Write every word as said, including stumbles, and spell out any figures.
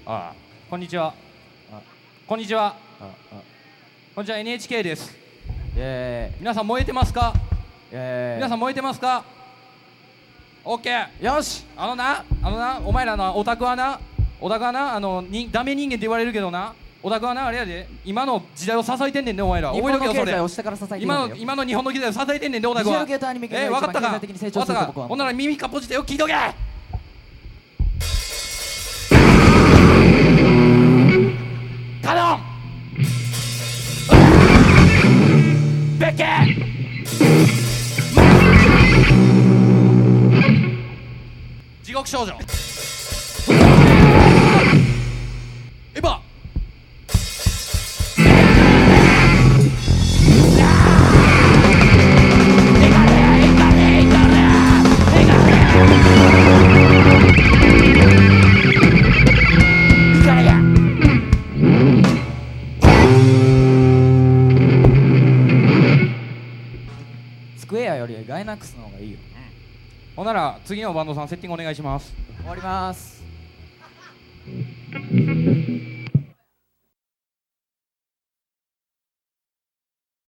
ああ、こんにちは。あ、こんにちは。ああ、こんにちは。 エヌエイチケー です。 え皆さん燃えてますか？ え皆さん燃えてますか？オッケー。 よし。 あのな、あのな、お前らのオタクはな、オタクはな、あのにダメ人間って言われるけどな、オタクはな、あれやで、今の時代を支えてんねんね、お前ら。 日覚えとけよ、それ。 本の経済を下から支えているんだよ。 今の今の日本の時代を支えてんねんで、オタクは。 ビジュアル系とアニメ系がえー、分かったか？ 一番経済的に成長すると僕は思う。 ほんなら耳かっぽじってよ、聞いとけ。カノンベッケ地獄少女エヴァスクエアよりガイナックスの方がいいよ。 ほんなら次のバンドさんセッティングお願いします。 終わります。